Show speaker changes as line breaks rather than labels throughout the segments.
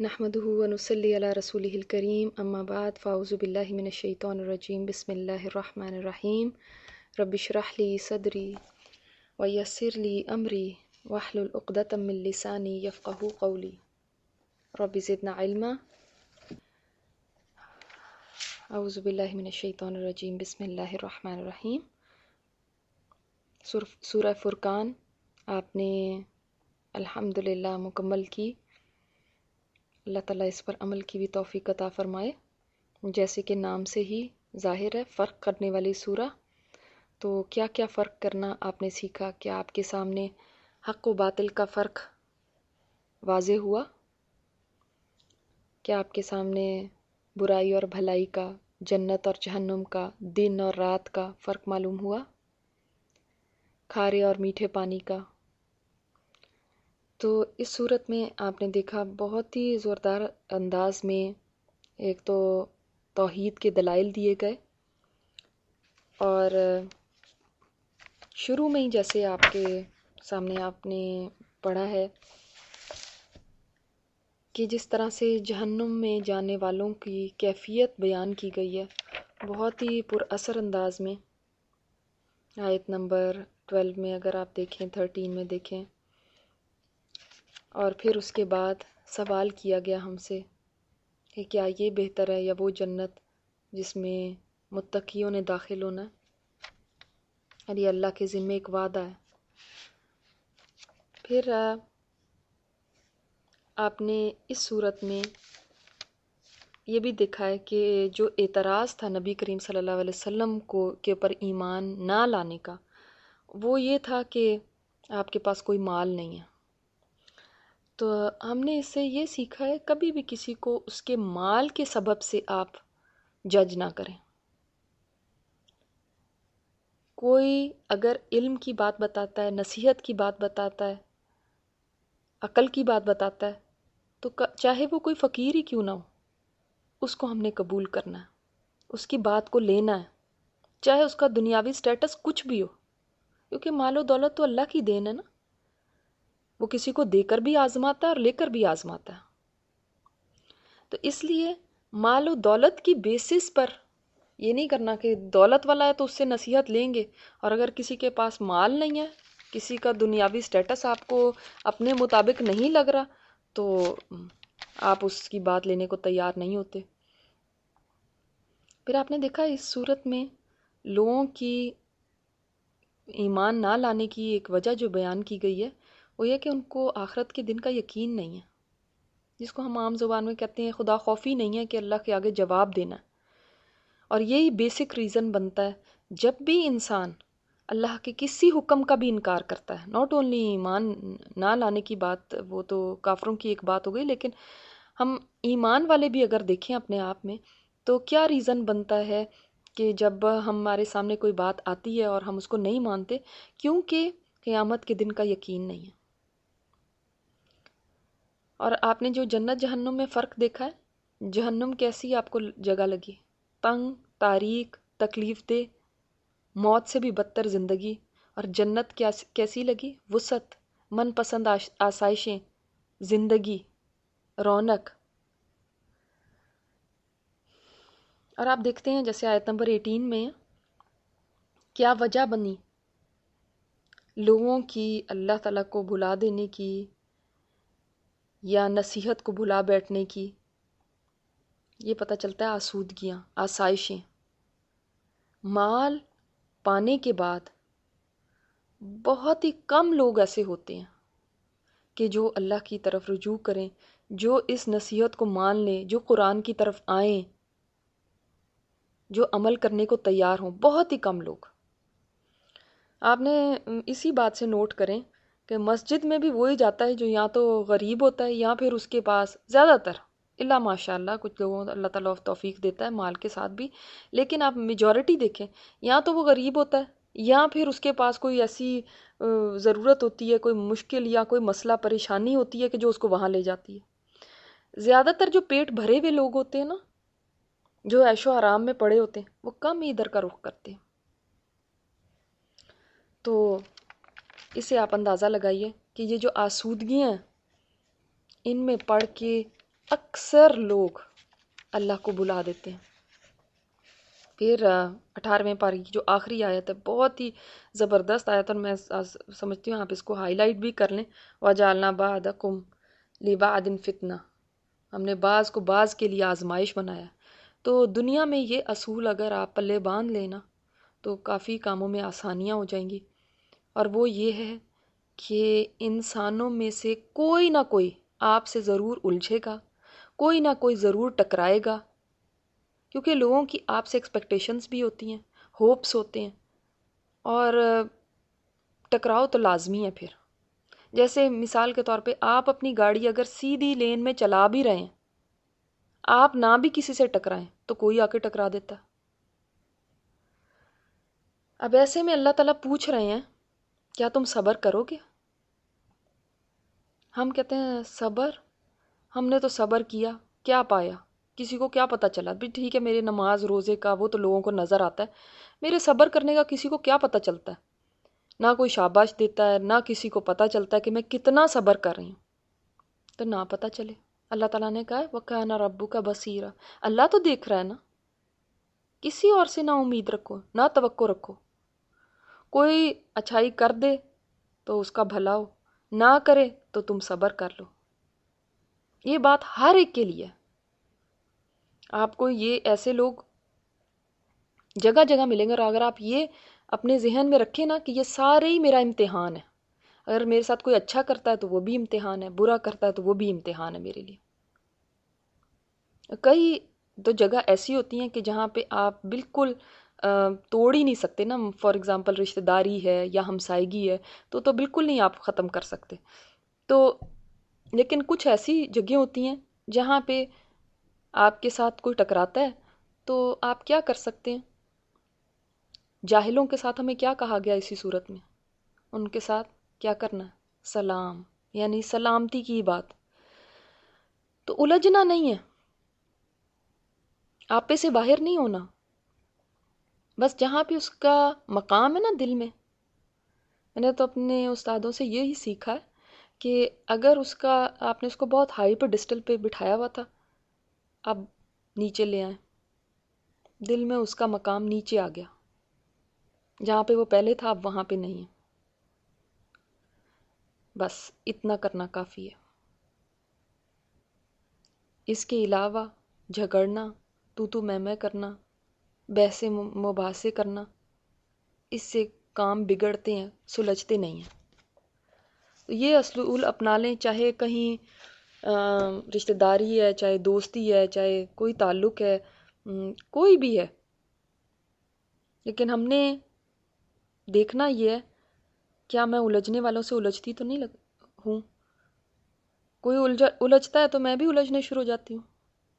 نحمده ونصلي على رسوله الكريم اما بعد فاعوذ بالله من الشیطان الرجیم بسم اللہ الرحمن الرحیم رب اشرح لي صدری ويسر لي امری واحلل عقدۃ من لسانی یفقهوا قولی رب زدنا علما. اعوذ باللہ من الشیطان الرجیم بسم اللہ الرحمن الرحیم. سورہ فرقان آپ نے الحمدللہ مکمل کی. اللہ تعالیٰ اس پر عمل کی بھی توفیق عطا فرمائے. جیسے کہ نام سے ہی ظاہر ہے فرق کرنے والی سورہ، تو کیا کیا فرق کرنا آپ نے سیکھا؟ کیا آپ کے سامنے حق و باطل کا فرق واضح ہوا؟ کیا آپ کے سامنے برائی اور بھلائی کا، جنت اور جہنم کا، دن اور رات کا فرق معلوم ہوا؟ کھارے اور میٹھے پانی کا؟ تو اس صورت میں آپ نے دیکھا بہت ہی زوردار انداز میں ایک تو توحید کے دلائل دیے گئے، اور شروع میں ہی جیسے آپ کے سامنے آپ نے پڑھا ہے کہ جس طرح سے جہنم میں جانے والوں کی کیفیت بیان کی گئی ہے بہت ہی پر اثر انداز میں. آیت نمبر 12 میں اگر آپ دیکھیں، 13 میں دیکھیں، اور پھر اس کے بعد سوال کیا گیا ہم سے کہ کیا یہ بہتر ہے یا وہ جنت جس میں متقیوں نے داخل ہونا ہے، اور یہ اللہ کے ذمہ ایک وعدہ ہے. پھر آپ نے اس صورت میں یہ بھی دیکھا ہے کہ جو اعتراض تھا نبی کریم صلی اللہ علیہ وسلم کے اوپر ایمان نہ لانے کا، وہ یہ تھا کہ آپ کے پاس کوئی مال نہیں ہے. تو ہم نے اس سے یہ سیکھا ہے کبھی بھی کسی کو اس کے مال کے سبب سے آپ جج نہ کریں. کوئی اگر علم کی بات بتاتا ہے، نصیحت کی بات بتاتا ہے، عقل کی بات بتاتا ہے، تو چاہے وہ کوئی فقیر ہی کیوں نہ ہو، اس کو ہم نے قبول کرنا ہے، اس کی بات کو لینا ہے، چاہے اس کا دنیاوی سٹیٹس کچھ بھی ہو، کیونکہ مال و دولت تو اللہ کی دین ہے نا. وہ کسی کو دے کر بھی آزماتا ہے اور لے کر بھی آزماتا ہے. تو اس لیے مال و دولت کی بیسس پر یہ نہیں کرنا کہ دولت والا ہے تو اس سے نصیحت لیں گے، اور اگر کسی کے پاس مال نہیں ہے، کسی کا دنیاوی سٹیٹس آپ کو اپنے مطابق نہیں لگ رہا، تو آپ اس کی بات لینے کو تیار نہیں ہوتے. پھر آپ نے دیکھا اس صورت میں لوگوں کی ایمان نہ لانے کی ایک وجہ جو بیان کی گئی ہے وہ یہ کہ ان کو آخرت کے دن کا یقین نہیں ہے، جس کو ہم عام زبان میں کہتے ہیں خدا خوفی نہیں ہے کہ اللہ کے آگے جواب دینا ہے. اور یہی بیسک ریزن بنتا ہے جب بھی انسان اللہ کے کسی حکم کا بھی انکار کرتا ہے، ناٹ اونلی ایمان نہ لانے کی بات، وہ تو کافروں کی ایک بات ہو گئی، لیکن ہم ایمان والے بھی اگر دیکھیں اپنے آپ میں تو کیا ریزن بنتا ہے کہ جب ہمارے سامنے کوئی بات آتی ہے اور ہم اس کو نہیں مانتے؟ کیونکہ قیامت کے دن کا یقین نہیں ہے. اور آپ نے جو جنت جہنم میں فرق دیکھا ہے، جہنم کیسی آپ کو جگہ لگی؟ تنگ، تاریک، تکلیف دہ، موت سے بھی بدتر زندگی. اور جنت کیسی لگی؟ وسعت، من پسند آسائشیں، زندگی، رونق. اور آپ دیکھتے ہیں جیسے آیت نمبر 18 میں کیا وجہ بنی لوگوں کی اللہ تعالیٰ کو بھلا دینے کی یا نصیحت کو بھلا بیٹھنے کی. یہ پتہ چلتا ہے آسودگیاں، آسائشیں. مال پانے کے بعد بہت ہی کم لوگ ایسے ہوتے ہیں کہ جو اللہ کی طرف رجوع کریں، جو اس نصیحت کو مان لیں، جو قرآن کی طرف آئیں، جو عمل کرنے کو تیار ہوں. بہت ہی کم لوگ. آپ نے اسی بات سے نوٹ کریں کہ مسجد میں بھی وہی جاتا ہے جو یا تو غریب ہوتا ہے یا پھر اس کے پاس زیادہ تر، اللہ ماشاء اللہ کچھ لوگوں اللہ تعالیٰ توفیق دیتا ہے مال کے ساتھ بھی، لیکن آپ میجورٹی دیکھیں یا تو وہ غریب ہوتا ہے یا پھر اس کے پاس کوئی ایسی ضرورت ہوتی ہے، کوئی مشکل یا کوئی مسئلہ پریشانی ہوتی ہے کہ جو اس کو وہاں لے جاتی ہے. زیادہ تر جو پیٹ بھرے ہوئے لوگ ہوتے ہیں نا، جو عیش و آرام میں پڑے ہوتے ہیں، وہ کم ہی ادھر کا رخ کرتے ہیں. تو اس سے آپ اندازہ لگائیے کہ یہ جو آسودگیاں ہیں ان میں پڑھ کے اکثر لوگ اللہ کو بلا دیتے ہیں۔ پھر 18ویں پارے کی جو آخری آیت ہے بہت ہی زبردست آیت، اور میں سمجھتی ہوں آپ اس کو ہائی لائٹ بھی کر لیں۔ وَجَعَلْنَا بَعْضَكُمْ لِبَعْضٍ فِتْنَةً، ہم نے بعض کو بعض کے لیے آزمائش بنایا۔ تو دنیا میں یہ اصول اگر آپ پلے باندھ لینا تو کافی کاموں میں آسانیاں ہو جائیں گی، اور وہ یہ ہے کہ انسانوں میں سے کوئی نہ کوئی آپ سے ضرور الجھے گا، کوئی نہ کوئی ضرور ٹکرائے گا، کیونکہ لوگوں کی آپ سے ایکسپیکٹیشنز بھی ہوتی ہیں، ہوپس ہوتے ہیں، اور ٹکراؤ تو لازمی ہے۔ پھر جیسے مثال کے طور پہ آپ اپنی گاڑی اگر سیدھی لین میں چلا بھی رہے ہیں، آپ نہ بھی کسی سے ٹکرائیں تو کوئی آ کے ٹکرا دیتا ہے۔ اب ایسے میں اللہ تعالیٰ پوچھ رہے ہیں کیا تم صبر کرو گے؟ ہم کہتے ہیں صبر، ہم نے تو صبر کیا، کیا پایا؟ کسی کو کیا پتہ چلا؟ بھی ٹھیک ہے میرے نماز روزے کا وہ تو لوگوں کو نظر آتا ہے، میرے صبر کرنے کا کسی کو کیا پتہ چلتا ہے؟ نہ کوئی شاباش دیتا ہے، نہ کسی کو پتہ چلتا ہے کہ میں کتنا صبر کر رہی ہوں۔ تو نہ پتہ چلے، اللہ تعالیٰ نے کہا ہے وَكَانَ رَبُّكَ بَصِيرًا، اللہ تو دیکھ رہا ہے نا۔ کسی اور سے نہ امید رکھو، نہ توقع رکھو۔ کوئی اچھائی کر دے تو اس کا بھلا ہو، نہ کرے تو تم صبر کر لو۔ یہ بات ہر ایک کے لیے ہے۔ آپ کو یہ ایسے لوگ جگہ جگہ ملیں گے، اور اگر آپ یہ اپنے ذہن میں رکھیں نا کہ یہ سارے ہی میرا امتحان ہے، اگر میرے ساتھ کوئی اچھا کرتا ہے تو وہ بھی امتحان ہے، برا کرتا ہے تو وہ بھی امتحان ہے میرے لیے۔ کئی تو جگہ ایسی ہوتی ہیں کہ جہاں پہ آپ بالکل توڑ ہی نہیں سکتے نا، فار ایگزامپل رشتہ داری ہے یا ہمسائیگی ہے، تو بالکل نہیں آپ ختم کر سکتے۔ تو لیکن کچھ ایسی جگہیں ہوتی ہیں جہاں پہ آپ کے ساتھ کوئی ٹکراتا ہے تو آپ کیا کر سکتے ہیں؟ جاہلوں کے ساتھ ہمیں کیا کہا گیا اسی صورت میں؟ ان کے ساتھ کیا کرنا ہے؟ سلام، یعنی سلامتی کی بات۔ تو الجھنا نہیں ہے، آپے سے باہر نہیں ہونا، بس جہاں پہ اس کا مقام ہے نا دل میں۔ میں نے تو اپنے استادوں سے یہی سیکھا ہے کہ اگر آپ نے اس کو بہت ہائی پہ ڈسٹل پہ بٹھایا ہوا تھا، اب نیچے لے آئیں، دل میں اس کا مقام نیچے آ گیا، جہاں پہ وہ پہلے تھا اب وہاں پہ نہیں ہے۔ بس اتنا کرنا کافی ہے۔ اس کے علاوہ جھگڑنا، تو میں کرنا، بحث مباحثے کرنا، اس سے کام بگڑتے ہیں، سلجھتے نہیں ہیں۔ تو یہ اصول اپنا لیں، چاہے کہیں رشتہ داری ہے، چاہے دوستی ہے، چاہے کوئی تعلق ہے، کوئی بھی ہے، لیکن ہم نے دیکھنا یہ ہے کیا میں الجھنے والوں سے الجھتی تو نہیں ہوں؟ کوئی الجھتا ہے تو میں بھی الجھنے شروع ہو جاتی ہوں۔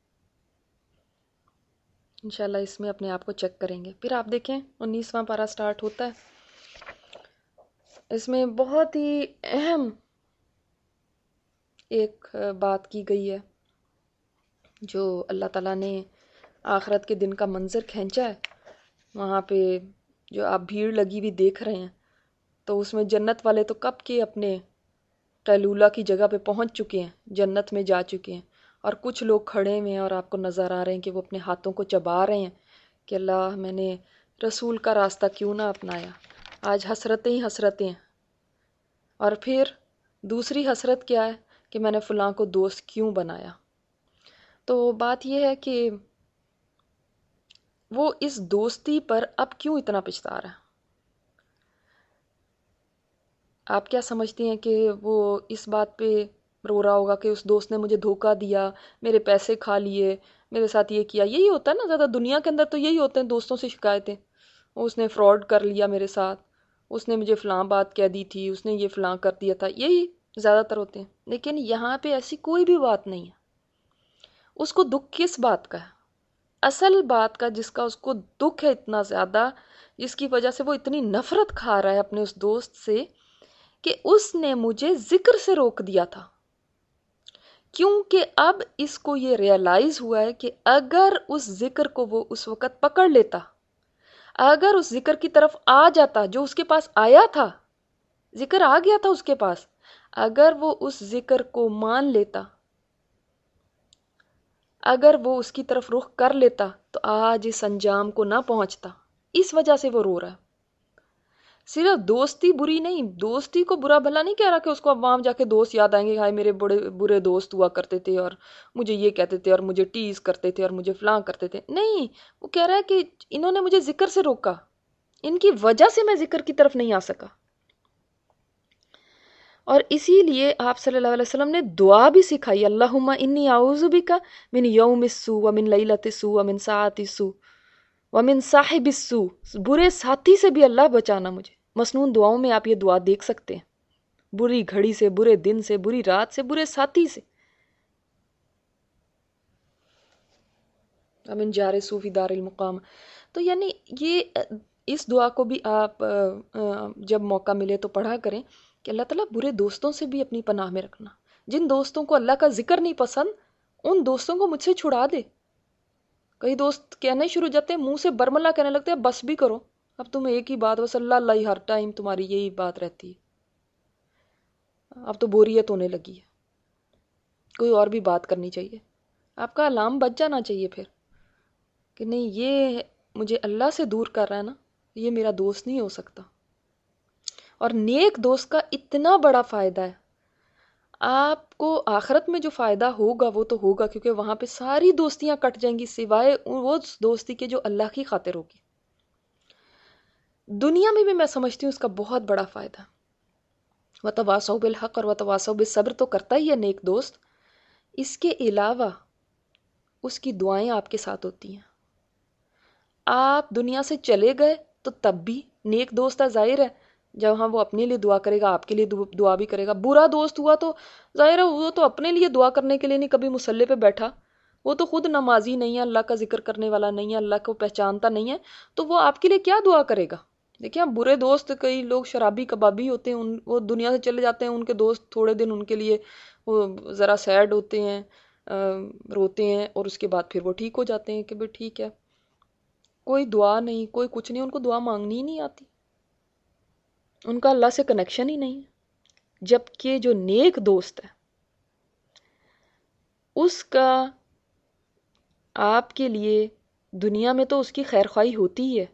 انشاءاللہ اس میں اپنے آپ کو چیک کریں گے۔ پھر آپ دیکھیں 19واں پارہ سٹارٹ ہوتا ہے، اس میں بہت ہی اہم ایک بات کی گئی ہے، جو اللہ تعالیٰ نے آخرت کے دن کا منظر کھینچا ہے۔ وہاں پہ جو آپ بھیڑ لگی ہوئی دیکھ رہے ہیں، تو اس میں جنت والے تو کب کے اپنے قیلولہ کی جگہ پہ پہنچ چکے ہیں، جنت میں جا چکے ہیں، اور کچھ لوگ کھڑے ہوئے ہیں اور آپ کو نظر آ رہے ہیں کہ وہ اپنے ہاتھوں کو چبا رہے ہیں کہ اللہ میں نے رسول کا راستہ کیوں نہ اپنایا، آج حسرتیں ہی حسرتیں ہیں۔ اور پھر دوسری حسرت کیا ہے کہ میں نے فلاں کو دوست کیوں بنایا۔ تو بات یہ ہے کہ وہ اس دوستی پر اب کیوں اتنا پچھتا رہا ہے؟ آپ کیا سمجھتے ہیں کہ وہ اس بات پہ رو رہا ہوگا کہ اس دوست نے مجھے دھوکہ دیا، میرے پیسے کھا لیے، میرے ساتھ یہ کیا؟ یہی ہوتا ہے نا زیادہ دنیا کے اندر، تو یہی ہوتے ہیں دوستوں سے شکایتیں، اس نے فراڈ کر لیا میرے ساتھ، اس نے مجھے فلاں بات کہہ دی تھی، اس نے یہ فلاں کر دیا تھا، یہی زیادہ تر ہوتے ہیں۔ لیکن یہاں پہ ایسی کوئی بھی بات نہیں ہے۔ اس کو دکھ کس بات کا ہے؟ اصل بات کا جس کا اس کو دکھ ہے اتنا زیادہ، جس کی وجہ سے وہ اتنی نفرت کھا رہا ہے اپنے اس دوست سے، کہ اس نے مجھے ذکر سے روک دیا تھا۔ کیونکہ اب اس کو یہ ریئلائز ہوا ہے کہ اگر اس ذکر کو وہ اس وقت پکڑ لیتا، اگر اس ذکر کی طرف آ جاتا جو اس کے پاس آیا تھا، ذکر آ گیا تھا اس کے پاس، اگر وہ اس ذکر کو مان لیتا اگر وہ اس کی طرف رخ کر لیتا تو آج اس انجام کو نہ پہنچتا. اس وجہ سے وہ رو رہا ہے. صرف دوستی بری نہیں، دوستی کو برا بھلا نہیں کہہ رہا کہ اس کو اب وہاں جا کے دوست یاد آئیں گے، ہائے میرے بڑے برے دوست ہوا کرتے تھے اور مجھے یہ کہتے تھے اور مجھے ٹیز کرتے تھے اور مجھے فلاں کرتے تھے. نہیں، وہ کہہ رہا ہے کہ انہوں نے مجھے ذکر سے روکا، ان کی وجہ سے میں ذکر کی طرف نہیں آ سکا. اور اسی لیے آپ صلی اللہ علیہ وسلم نے دعا بھی سکھائی، اللہم انی اعوذ بک من یوم السوء ومن لیلۃ السوء ومن ساعۃ السوء ومن صاحب السوء. برے ساتھی سے بھی اللہ بچانا مجھے. مسنون دعاؤں میں آپ یہ دعا دیکھ سکتے ہیں، بری گھڑی سے، برے دن سے، بری رات سے، برے ساتھی سے. ومن جار سوء فی دار المقام. تو یعنی یہ اس دعا کو بھی آپ جب موقع ملے تو پڑھا کریں کہ اللہ تعالیٰ برے دوستوں سے بھی اپنی پناہ میں رکھنا. جن دوستوں کو اللہ کا ذکر نہیں پسند، ان دوستوں کو مجھ سے چھڑا دے. کئی دوست کہنے شروع جاتے ہیں، منہ سے برملا کہنے لگتے ہیں بس بھی کرو، اب تم ایک ہی بات، بس اللہ اللہ ہی ہر ٹائم تمہاری یہی بات رہتی ہے، اب تو بوریت ہونے لگی ہے، کوئی اور بھی بات کرنی چاہیے. آپ کا الارم بج جانا چاہیے پھر کہ نہیں، یہ مجھے اللہ سے دور کر رہا ہے نا، یہ میرا دوست نہیں ہو سکتا. اور نیک دوست کا اتنا بڑا فائدہ ہے، آپ کو آخرت میں جو فائدہ ہوگا وہ تو ہوگا، کیونکہ وہاں پہ ساری دوستیاں کٹ جائیں گی سوائے وہ دوستی کے جو اللہ کی خاطر ہوگی. دنیا میں بھی میں سمجھتی ہوں اس کا بہت بڑا فائدہ. وتواصوا بالحق اور وتواصوا بالصبر تو کرتا ہی ہے نیک دوست، اس کے علاوہ اس کی دعائیں آپ کے ساتھ ہوتی ہیں. آپ دنیا سے چلے گئے تو تب بھی نیک دوست ہے، ظاہر ہے جب ہاں وہ اپنے لیے دعا کرے گا، آپ کے لیے دعا بھی کرے گا. برا دوست ہوا تو ظاہر ہے وہ تو اپنے لیے دعا کرنے کے لیے نہیں کبھی مصلی پہ بیٹھا، وہ تو خود نمازی نہیں ہے، اللہ کا ذکر کرنے والا نہیں ہے، اللہ کو پہچانتا نہیں ہے، تو وہ آپ کے لیے کیا دعا کرے گا. دیکھیں برے دوست، کئی لوگ شرابی کبابی ہوتے ہیں، وہ دنیا سے چلے جاتے ہیں، ان کے دوست تھوڑے دن ان کے لیے وہ ذرا سیڈ ہوتے ہیں، روتے ہیں، اور اس کے بعد پھر وہ ٹھیک ہو جاتے ہیں کہ بھئی ٹھیک ہے، کوئی دعا نہیں، کوئی کچھ نہیں، ان کو دعا مانگنی ہی نہیں آتی، ان کا اللہ سے کنیکشن ہی نہیں ہے. جبکہ جو نیک دوست ہے اس کا آپ کے لیے دنیا میں تو اس کی خیر خواہی ہوتی ہی ہے،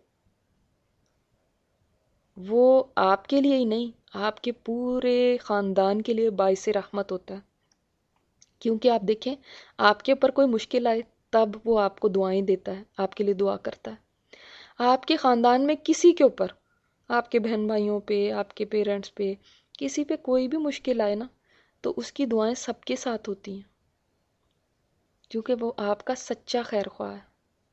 وہ آپ کے لیے ہی نہیں، آپ کے پورے خاندان کے لیے باعث رحمت ہوتا ہے. کیونکہ آپ دیکھیں آپ کے اوپر کوئی مشکل آئے تب وہ آپ کو دعائیں دیتا ہے، آپ کے لیے دعا کرتا ہے. آپ کے خاندان میں کسی کے اوپر، آپ کے بہن بھائیوں پہ، آپ کے پیرنٹس پہ، کسی پہ کوئی بھی مشکل آئے نا تو اس کی دعائیں سب کے ساتھ ہوتی ہیں، کیونکہ وہ آپ کا سچا خیر خواہ ہے.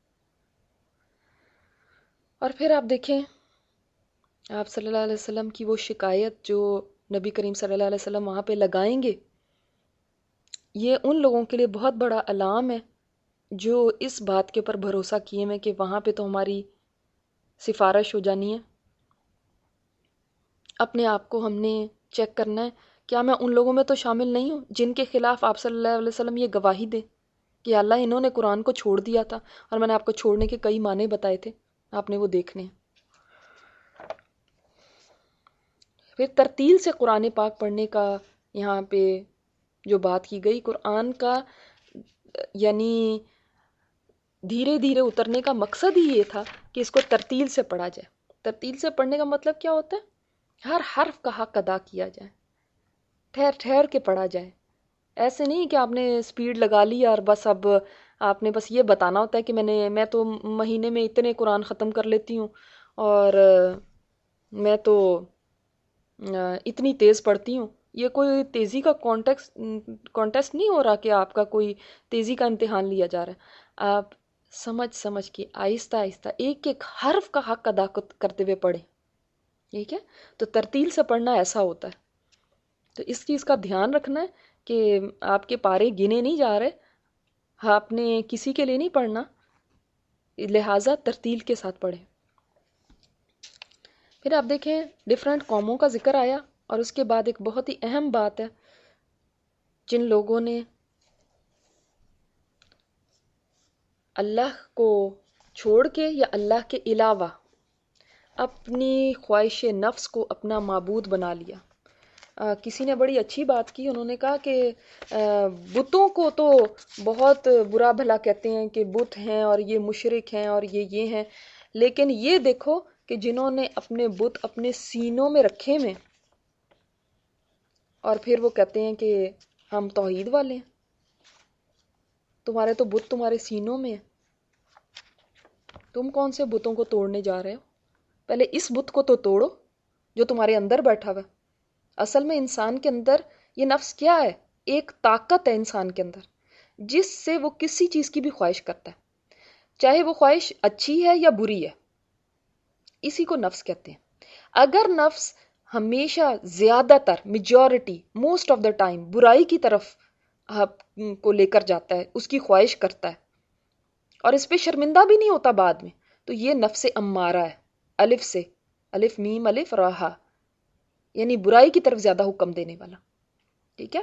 اور پھر آپ دیکھیں آپ صلی اللہ علیہ وسلم کی وہ شکایت جو نبی کریم صلی اللہ علیہ وسلم وہاں پہ لگائیں گے، یہ ان لوگوں کے لیے بہت بڑا الارم ہے جو اس بات کے اوپر بھروسہ کیے میں کہ وہاں پہ تو ہماری سفارش ہو جانی ہے. اپنے آپ کو ہم نے چیک کرنا ہے، کیا میں ان لوگوں میں تو شامل نہیں ہوں جن کے خلاف آپ صلی اللہ علیہ وسلم یہ گواہی دے کہ اللہ انہوں نے قرآن کو چھوڑ دیا تھا، اور میں نے آپ کو چھوڑنے کے کئی معنی بتائے تھے، آپ نے وہ دیکھنے ہیں. پھر ترتیل سے قرآن پاک پڑھنے کا یہاں پہ جو بات کی گئی، قرآن کا یعنی دھیرے دھیرے اترنے کا مقصد ہی یہ تھا کہ اس کو ترتیل سے پڑھا جائے. ترتیل سے پڑھنے کا مطلب کیا ہوتا ہے؟ ہر حرف کا حق ادا کیا جائے، ٹھہر ٹھہر کے پڑھا جائے. ایسے نہیں کہ آپ نے سپیڈ لگا لی اور بس اب آپ نے بس یہ بتانا ہوتا ہے کہ میں تو مہینے میں اتنے قرآن ختم کر لیتی ہوں، اور میں تو اتنی تیز پڑھتی ہوں. یہ کوئی تیزی کا کانٹیسٹ نہیں ہو رہا کہ آپ کا کوئی تیزی کا امتحان لیا جا رہا ہے. آپ سمجھ سمجھ کے آہستہ آہستہ ایک ایک حرف کا حق ادا کرتے ہوئے پڑھیں. ٹھیک ہے، تو ترتیل سے پڑھنا ایسا ہوتا ہے. تو اس چیز کا دھیان رکھنا ہے کہ آپ کے پارے گنے نہیں جا رہے، آپ نے کسی کے لیے نہیں پڑھنا، لہٰذا ترتیل کے ساتھ پڑھیں. پھر آپ دیکھیں ڈیفرنٹ قوموں کا ذکر آیا، اور اس کے بعد ایک بہت ہی اہم بات ہے، جن لوگوں نے اللہ کو چھوڑ کے یا اللہ کے علاوہ اپنی خواہش نفس کو اپنا معبود بنا لیا، کسی نے بڑی اچھی بات کی، انہوں نے کہا کہ بتوں کو تو بہت برا بھلا کہتے ہیں کہ بت ہیں اور یہ مشرک ہیں اور یہ ہیں، لیکن یہ دیکھو کہ جنہوں نے اپنے بت اپنے سینوں میں رکھے ہوئے اور پھر وہ کہتے ہیں کہ ہم توحید والے ہیں۔ تمہارے تو بت تمہارے سینوں میں ہیں، تم کون سے بتوں کو توڑنے جا رہے ہو؟ پہلے اس بت کو تو توڑو جو تمہارے اندر بیٹھا ہوا ہے۔ اصل میں انسان کے اندر یہ نفس کیا ہے؟ ایک طاقت ہے انسان کے اندر جس سے وہ کسی چیز کی بھی خواہش کرتا ہے، چاہے وہ خواہش اچھی ہے یا بری ہے، اسی کو نفس کہتے ہیں۔ اگر نفس ہمیشہ زیادہ تر majority most of the time برائی کی طرف آپ کو لے کر جاتا ہے، اس کی خواہش کرتا ہے اور اس پہ شرمندہ بھی نہیں ہوتا بعد میں، تو یہ نفس امارہ ہے، الف سے، الف میم الف راہا، یعنی برائی کی طرف زیادہ حکم دینے والا۔ ٹھیک ہے،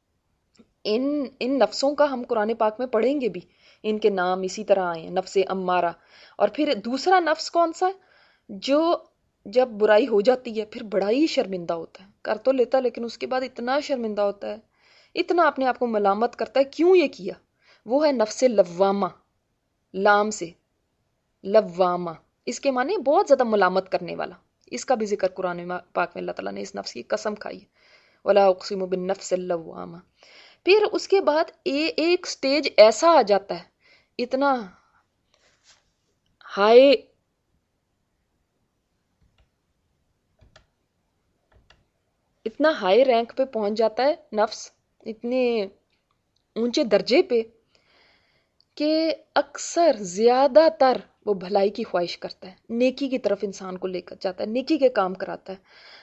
ان نفسوں کا ہم قرآن پاک میں پڑھیں گے بھی، ان کے نام اسی طرح آئے ہیں، نفس امارہ۔ اور پھر دوسرا نفس کون سا ہے؟ جو جب برائی ہو جاتی ہے پھر بڑا ہی شرمندہ ہوتا ہے، کر تو لیتا ہے لیکن اس کے بعد اتنا شرمندہ ہوتا ہے، اتنا اپنے آپ کو ملامت کرتا ہے کیوں یہ کیا، وہ ہے نفس لوامہ، لام سے لوامہ، اس کے معنی بہت زیادہ ملامت کرنے والا۔ اس کا بھی ذکر قرآن پاک میں اللہ تعالیٰ نے اس نفس کی قسم کھائی ہے، وَلَا أُقْسِمُ بِالنَّفْسِ اللَّوَّامَةِ۔ پھر اس کے بعد ایک سٹیج ایسا آ جاتا ہے، اتنا ہائی رینک پہ پہنچ جاتا ہے نفس، اتنے اونچے درجے پہ کہ اکثر زیادہ تر وہ بھلائی کی خواہش کرتا ہے، نیکی کی طرف انسان کو لے کر جاتا ہے، نیکی کے کام کراتا ہے۔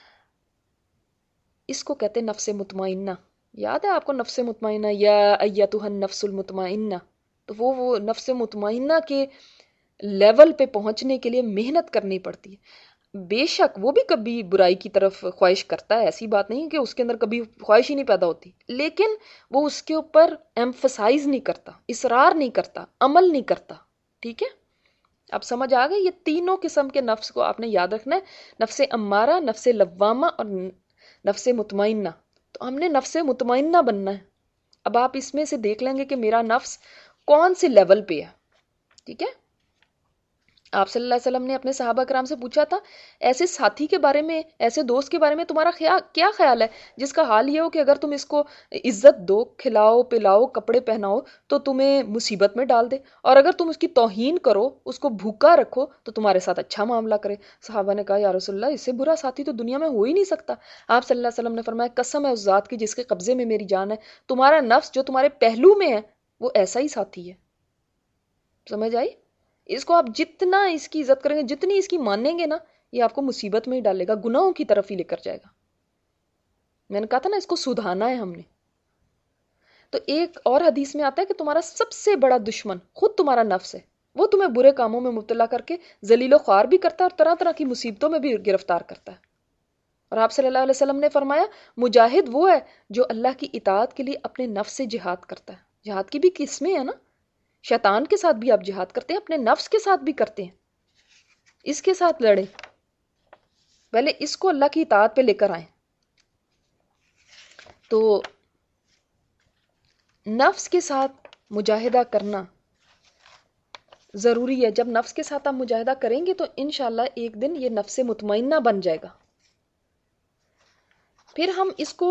اس کو کہتے ہیں نفس مطمئنہ۔ یاد ہے آپ کو نفس مطمئنہ، یا ایتھا النفس المطمئنہ؟ تو وہ نفس مطمئنہ کے لیول پہ پہنچنے کے لیے محنت کرنی پڑتی ہے۔ بے شک وہ بھی کبھی برائی کی طرف خواہش کرتا ہے، ایسی بات نہیں کہ اس کے اندر کبھی خواہش ہی نہیں پیدا ہوتی، لیکن وہ اس کے اوپر ایمفسائز نہیں کرتا، اصرار نہیں کرتا، عمل نہیں کرتا۔ ٹھیک ہے، اب سمجھ آ گئی؟ یہ تینوں قسم کے نفس کو آپ نے یاد رکھنا ہے، نفس امارہ، نفس لوامہ اور نفس مطمئنہ۔ تو ہم نے نفس مطمئنہ بننا ہے۔ اب آپ اس میں سے دیکھ لیں گے کہ میرا نفس کون سے لیول پہ ہے۔ ٹھیک ہے، آپ صلی اللہ علیہ وسلم نے اپنے صحابہ کرام سے پوچھا تھا، ایسے ساتھی کے بارے میں، ایسے دوست کے بارے میں تمہارا کیا خیال ہے جس کا حال یہ ہو کہ اگر تم اس کو عزت دو، کھلاؤ پلاؤ، کپڑے پہناؤ تو تمہیں مصیبت میں ڈال دے، اور اگر تم اس کی توہین کرو، اس کو بھوکا رکھو تو تمہارے ساتھ اچھا معاملہ کرے۔ صحابہ نے کہا یا رسول اللہ، اس سے برا ساتھی تو دنیا میں ہو ہی نہیں سکتا۔ آپ صلی اللہ علیہ وسلم نے فرمایا قسم ہے اس ذات کی جس کے قبضے میں میری جان ہے، تمہارا نفس جو تمہارے پہلو میں ہے وہ ایسا ہی ساتھی ہے۔ سمجھ آئی؟ اس کو آپ جتنا اس کی عزت کریں گے، جتنی اس کی مانیں گے نا، یہ آپ کو مصیبت میں ہی ڈالے گا، گناہوں کی طرف ہی لے کر جائے گا۔ میں نے کہا تھا نا اس کو سدھانا ہے ہم نے۔ تو ایک اور حدیث میں آتا ہے کہ تمہارا سب سے بڑا دشمن خود تمہارا نفس ہے، وہ تمہیں برے کاموں میں مبتلا کر کے ذلیل و خوار بھی کرتا ہے اور طرح طرح کی مصیبتوں میں بھی گرفتار کرتا ہے۔ اور آپ صلی اللہ علیہ وسلم نے فرمایا مجاہد وہ ہے جو اللہ کی اطاعت کے لیے اپنے نفس سے جہاد کرتا ہے۔ جہاد کی بھی قسمیں ہیں نا، شیطان کے ساتھ بھی آپ جہاد کرتے ہیں، اپنے نفس کے ساتھ بھی کرتے ہیں، اس کے ساتھ لڑیں، پہلے اس کو اللہ کی اطاعت پہ لے کر آئیں۔ تو نفس کے ساتھ مجاہدہ کرنا ضروری ہے۔ جب نفس کے ساتھ آپ مجاہدہ کریں گے تو انشاءاللہ ایک دن یہ نفس مطمئنہ بن جائے گا۔ پھر ہم اس کو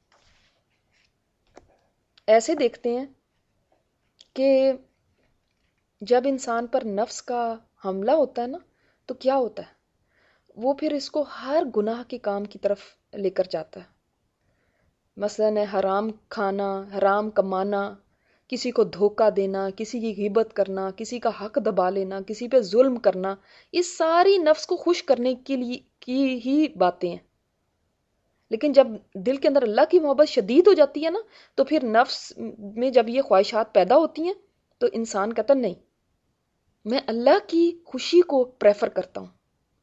ایسے دیکھتے ہیں کہ جب انسان پر نفس کا حملہ ہوتا ہے نا تو کیا ہوتا ہے، وہ پھر اس کو ہر گناہ کے کام کی طرف لے کر جاتا ہے۔ مثلاً حرام کھانا، حرام کمانا، کسی کو دھوکہ دینا، کسی کی غیبت کرنا، کسی کا حق دبا لینا، کسی پہ ظلم کرنا، یہ ساری نفس کو خوش کرنے کے لیے کی ہی باتیں ہیں۔ لیکن جب دل کے اندر اللہ کی محبت شدید ہو جاتی ہے نا تو پھر نفس میں جب یہ خواہشات پیدا ہوتی ہیں تو انسان کہتا نہیں، میں اللہ کی خوشی کو پریفر کرتا ہوں۔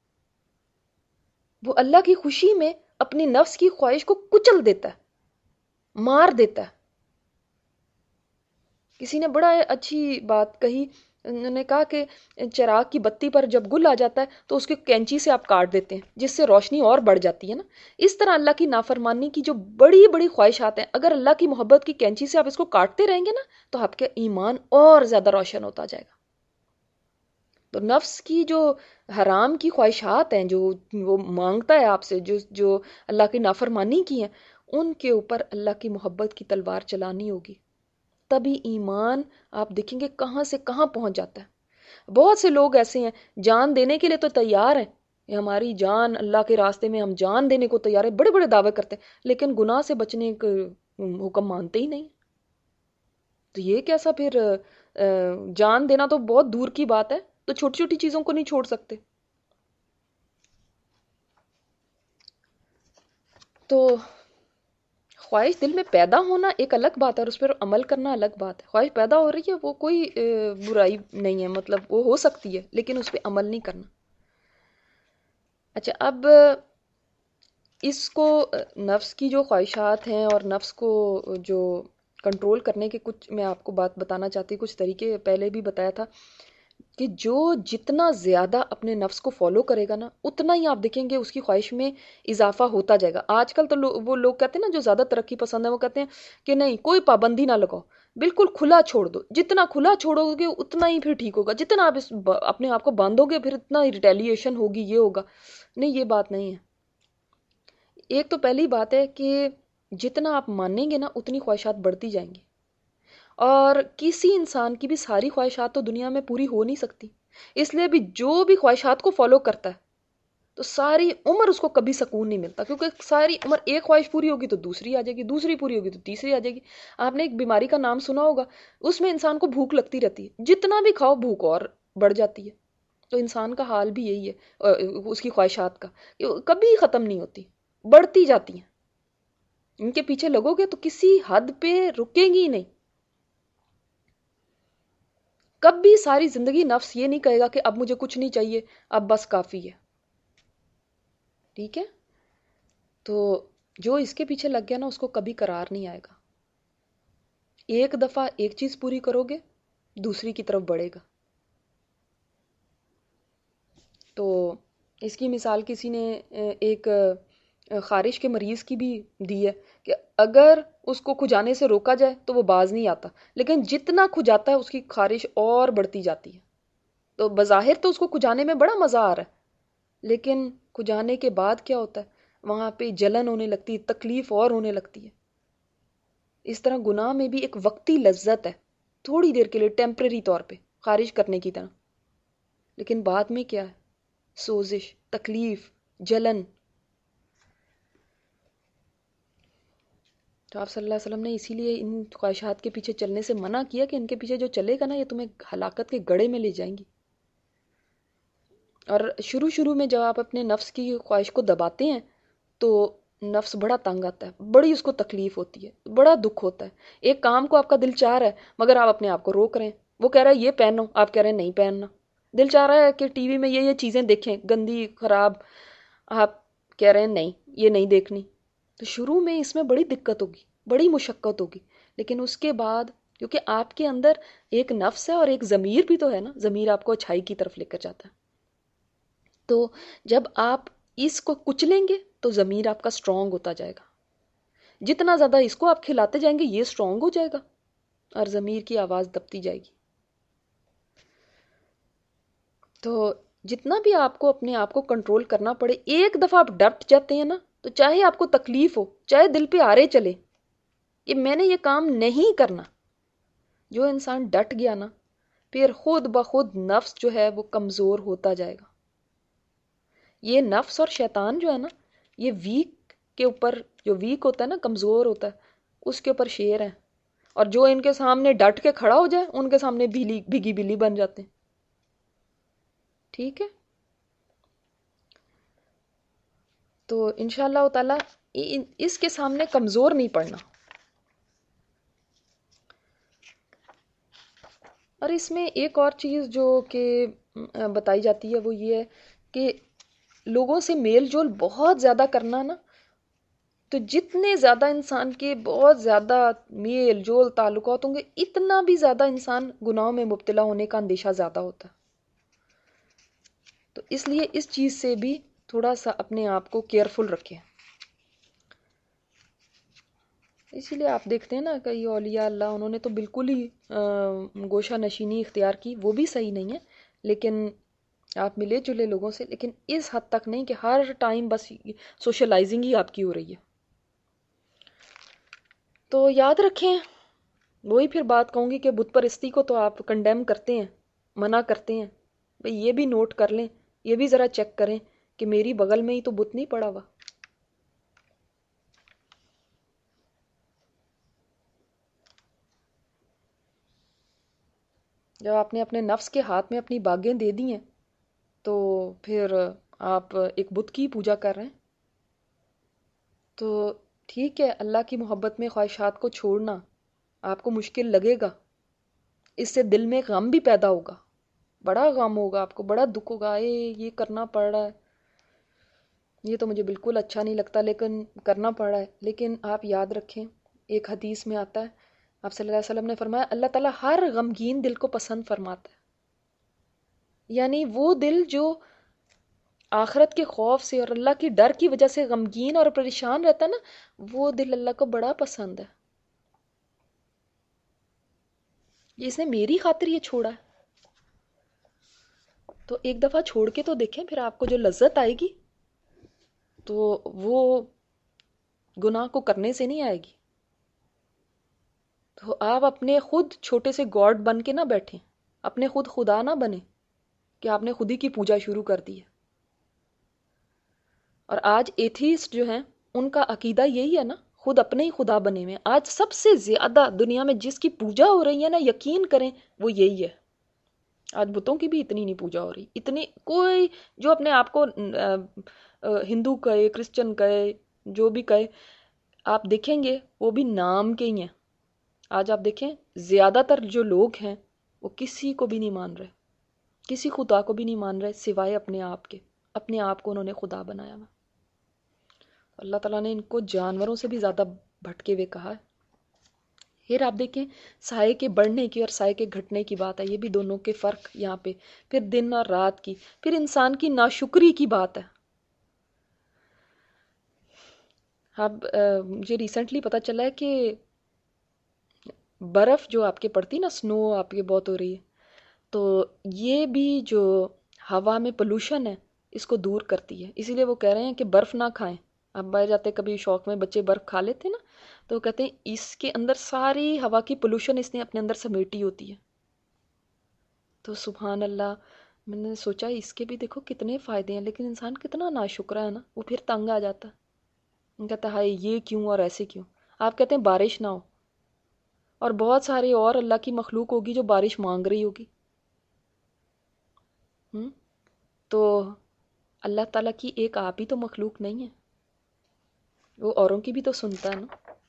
وہ اللہ کی خوشی میں اپنی نفس کی خواہش کو کچل دیتا ہے، مار دیتا ہے۔ کسی نے بڑا اچھی بات کہی انہوں نے کہا کہ چراغ کی بتی پر جب گل آ جاتا ہے تو اس کی کینچی سے آپ کاٹ دیتے ہیں جس سے روشنی اور بڑھ جاتی ہے نا، اس طرح اللہ کی نافرمانی کی جو بڑی بڑی خواہشات ہیں، اگر اللہ کی محبت کی کینچی سے آپ اس کو کاٹتے رہیں گے نا تو آپ کا ایمان اور زیادہ روشن ہوتا جائے گا۔ تو نفس کی جو حرام کی خواہشات ہیں، جو وہ مانگتا ہے آپ سے، جو اللہ کی نافرمانی کی ہیں، ان کے اوپر اللہ کی محبت کی تلوار چلانی ہوگی، تبھی ایمان آپ دیکھیں گے کہاں سے کہاں پہنچ جاتا ہے۔ بہت سے لوگ ایسے ہیں جان دینے کے لیے تو تیار ہیں، یہ ہماری جان اللہ کے راستے میں ہم جان دینے کو تیار ہیں، بڑے بڑے دعوے کرتے ہیں، لیکن گناہ سے بچنے کا حکم مانتے ہی نہیں۔ تو یہ کیسا پھر جان دینا تو بہت دور کی بات ہے، تو چھوٹی چھوٹی چیزوں کو نہیں چھوڑ سکتے۔ تو خواہش دل میں پیدا ہونا ایک الگ بات ہے اور اس پر عمل کرنا الگ بات ہے۔ خواہش پیدا ہو رہی ہے وہ کوئی برائی نہیں ہے، مطلب وہ ہو سکتی ہے، لیکن اس پہ عمل نہیں کرنا۔ اچھا، اب اس کو نفس کی جو خواہشات ہیں اور نفس کو جو کنٹرول کرنے کے کچھ میں آپ کو بات بتانا چاہتی ہوں، کچھ طریقے پہلے بھی بتایا تھا کہ جو جتنا زیادہ اپنے نفس کو فالو کرے گا نا اتنا ہی آپ دیکھیں گے اس کی خواہش میں اضافہ ہوتا جائے گا۔ آج کل تو وہ لوگ کہتے ہیں نا جو زیادہ ترقی پسند ہے، وہ کہتے ہیں کہ نہیں کوئی پابندی نہ لگاؤ، بالکل کھلا چھوڑ دو، جتنا کھلا چھوڑو گے اتنا ہی پھر ٹھیک ہوگا، جتنا آپ اپنے آپ کو باندھو گے پھر اتنا ہی ریٹیلیشن ہوگی، یہ ہوگا۔ نہیں، یہ بات نہیں ہے۔ ایک تو پہلی بات ہے کہ جتنا آپ مانیں گے نا اتنی خواہشات بڑھتی جائیں گی، اور کسی انسان کی بھی ساری خواہشات تو دنیا میں پوری ہو نہیں سکتی، اس لیے بھی جو بھی خواہشات کو فالو کرتا ہے تو ساری عمر اس کو کبھی سکون نہیں ملتا، کیونکہ ساری عمر ایک خواہش پوری ہوگی تو دوسری آ جائے گی، دوسری پوری ہوگی تو تیسری آ جائے گی۔ آپ نے ایک بیماری کا نام سنا ہوگا، اس میں انسان کو بھوک لگتی رہتی ہے، جتنا بھی کھاؤ بھوک اور بڑھ جاتی ہے۔ تو انسان کا حال بھی یہی ہے، اس کی خواہشات کا کبھی ختم نہیں ہوتی، بڑھتی جاتی ہیں۔ ان کے پیچھے لگو گے تو کسی حد پہ رکیں گی نہیں۔ کبھی ساری زندگی نفس یہ نہیں کہے گا کہ اب مجھے کچھ نہیں چاہیے، اب بس کافی ہے۔ ٹھیک ہے، تو جو اس کے پیچھے لگ گیا نا اس کو کبھی قرار نہیں آئے گا۔ ایک دفعہ ایک چیز پوری کرو گے دوسری کی طرف بڑھے گا۔ تو اس کی مثال کسی نے ایک خارش کے مریض کی بھی دی ہے کہ اگر اس کو کھجانے سے روکا جائے تو وہ باز نہیں آتا، لیکن جتنا کھجاتا ہے اس کی خارش اور بڑھتی جاتی ہے۔ تو بظاہر تو اس کو کھجانے میں بڑا مزہ آ رہا ہے، لیکن کھجانے کے بعد کیا ہوتا ہے، وہاں پہ جلن ہونے لگتی ہے، تکلیف اور ہونے لگتی ہے۔ اس طرح گناہ میں بھی ایک وقتی لذت ہے، تھوڑی دیر کے لیے ٹیمپرری طور پہ خارج کرنے کی طرح، لیکن بعد میں کیا ہے، سوزش، تکلیف، جلن۔ تو آپ صلی اللہ علیہ وسلم نے اسی لیے ان خواہشات کے پیچھے چلنے سے منع کیا کہ ان کے پیچھے جو چلے گا نا یہ تمہیں ہلاکت کے گڑھے میں لے جائیں گی۔ اور شروع میں جب آپ اپنے نفس کی خواہش کو دباتے ہیں تو نفس بڑا تنگ آتا ہے، بڑی اس کو تکلیف ہوتی ہے، بڑا دکھ ہوتا ہے۔ ایک کام کو آپ کا دل چاہ رہا ہے مگر آپ اپنے آپ کو روک رہے ہیں، وہ کہہ رہا ہے یہ پہنو، آپ کہہ رہے ہیں نہیں پہننا۔ دل چاہ رہا ہے کہ ٹی وی میں یہ چیزیں دیکھیں گندی خراب، آپ کہہ رہے ہیں نہیں یہ نہیں دیکھنی۔ تو شروع میں اس میں بڑی دقت ہوگی، بڑی مشقت ہوگی، لیکن اس کے بعد کیونکہ آپ کے اندر ایک نفس ہے اور ایک ضمیر بھی تو ہے نا، ضمیر آپ کو اچھائی کی طرف لے کر جاتا ہے۔ تو جب آپ اس کو کچلیں گے تو ضمیر آپ کا سٹرونگ ہوتا جائے گا، جتنا زیادہ اس کو آپ کھلاتے جائیں گے یہ سٹرونگ ہو جائے گا اور ضمیر کی آواز دبتی جائے گی۔ تو جتنا بھی آپ کو اپنے آپ کو کنٹرول کرنا پڑے، ایک دفعہ آپ ڈٹ جاتے ہیں نا تو چاہے آپ کو تکلیف ہو، چاہے دل پہ آرے چلے کہ میں نے یہ کام نہیں کرنا، جو انسان ڈٹ گیا نا پھر خود بخود نفس جو ہے وہ کمزور ہوتا جائے گا۔ یہ نفس اور شیطان جو ہے نا یہ ویک کے اوپر، جو ویک ہوتا ہے نا کمزور ہوتا ہے اس کے اوپر شیر ہے، اور جو ان کے سامنے ڈٹ کے کھڑا ہو جائے ان کے سامنے بھیگی بلی بن جاتے ہیں۔ ٹھیک ہے، تو انشاءاللہ تعالی اس کے سامنے کمزور نہیں پڑنا۔ اور اس میں ایک اور چیز جو کہ بتائی جاتی ہے وہ یہ ہے کہ لوگوں سے میل جول بہت زیادہ کرنا نا تو جتنے زیادہ انسان کے بہت زیادہ میل جول تعلقات ہوں گے، اتنا بھی زیادہ انسان گناہوں میں مبتلا ہونے کا اندیشہ زیادہ ہوتا ہے. تو اس لیے اس چیز سے بھی تھوڑا سا اپنے آپ کو کیئرفل رکھیں. اسی لیے آپ دیکھتے ہیں نا کئی اولیاء اللہ انہوں نے تو بالکل ہی گوشہ نشینی اختیار کی، وہ بھی صحیح نہیں ہے، لیکن آپ ملے جلے لوگوں سے، لیکن اس حد تک نہیں کہ ہر ٹائم بس سوشلائزنگ ہی آپ کی ہو رہی ہے. تو یاد رکھیں، وہی پھر بات کہوں گی کہ بت پرستی کو تو آپ کنڈیم کرتے ہیں، منع کرتے ہیں. بھئی یہ بھی نوٹ کر لیں، یہ بھی ذرا چیک کریں کہ میری بغل میں ہی تو بت نہیں پڑا ہوا. جب آپ نے اپنے نفس کے ہاتھ میں اپنی باغیں دے دی ہیں تو پھر آپ ایک بت کی پوجا کر رہے ہیں. تو ٹھیک ہے، اللہ کی محبت میں خواہشات کو چھوڑنا آپ کو مشکل لگے گا، اس سے دل میں غم بھی پیدا ہوگا، بڑا غم ہوگا، آپ کو بڑا دکھ ہوگا، یہ کرنا پڑ رہا ہے، یہ تو مجھے بالکل اچھا نہیں لگتا لیکن کرنا پڑ رہا ہے. لیکن آپ یاد رکھیں، ایک حدیث میں آتا ہے، آپ صلی اللہ علیہ وسلم نے فرمایا اللہ تعالیٰ ہر غمگین دل کو پسند فرماتا ہے. یعنی وہ دل جو آخرت کے خوف سے اور اللہ کی ڈر کی وجہ سے غمگین اور پریشان رہتا ہے نا، وہ دل اللہ کو بڑا پسند ہے. اس نے میری خاطر یہ چھوڑا ہے، تو ایک دفعہ چھوڑ کے تو دیکھیں، پھر آپ کو جو لذت آئے گی تو وہ گناہ کو کرنے سے نہیں آئے گی. تو آپ اپنے خود چھوٹے سے گاڈ بن کے نہ بیٹھیں، اپنے خود خدا نہ بنیں کہ آپ نے خود ہی کی پوجا شروع کر دی ہے. اور آج ایتھیسٹ جو ہیں ان کا عقیدہ یہی ہے نا، خود اپنے ہی خدا بنے ہوئے. آج سب سے زیادہ دنیا میں جس کی پوجا ہو رہی ہے نا، یقین کریں وہ یہی ہے. آج بتوں کی بھی اتنی نہیں پوجا ہو رہی، اتنی کوئی جو اپنے آپ کو ہندو کہے، کرسچن کہے، جو بھی کہے، آپ دیکھیں گے وہ بھی نام کے ہی ہیں. آج آپ دیکھیں زیادہ تر جو لوگ ہیں وہ کسی کو بھی نہیں مان رہے، کسی خدا کو بھی نہیں مان رہے سوائے اپنے آپ کے. اپنے آپ کو انہوں نے خدا بنایا ہوا. اللہ تعالیٰ نے ان کو جانوروں سے بھی زیادہ بھٹکے ہوئے کہا ہے. پھر آپ دیکھیں سائے کے بڑھنے کی اور سائے کے گھٹنے کی بات ہے، یہ بھی دونوں کے فرق یہاں پہ. پھر دن اور رات کی، پھر انسان کی ناشکری کی بات ہے. اب مجھے ریسنٹلی پتہ چلا ہے کہ برف جو آپ کے پڑتی نا، سنو آپ کے بہت ہو رہی ہے، تو یہ بھی جو ہوا میں پولوشن ہے اس کو دور کرتی ہے. اسی لیے وہ کہہ رہے ہیں کہ برف نہ کھائیں. اب باہر جاتے کبھی شوق میں بچے برف کھا لیتے نا، تو وہ کہتے ہیں اس کے اندر ساری ہوا کی پولوشن اس نے اپنے اندر سمیٹی ہوتی ہے. تو سبحان اللہ، میں نے سوچا اس کے بھی دیکھو کتنے فائدے ہیں، لیکن انسان کتنا ناشکرا ہے نا، وہ پھر تنگ آ جاتا ہے، کہتا ہے ہائے یہ کیوں اور ایسے کیوں. آپ کہتے ہیں بارش نہ ہو، اور بہت سارے اور اللہ کی مخلوق ہوگی جو بارش مانگ رہی ہوگی. تو اللہ تعالیٰ کی ایک آپ ہی تو مخلوق نہیں ہے، وہ اوروں کی بھی تو سنتا ہے نا.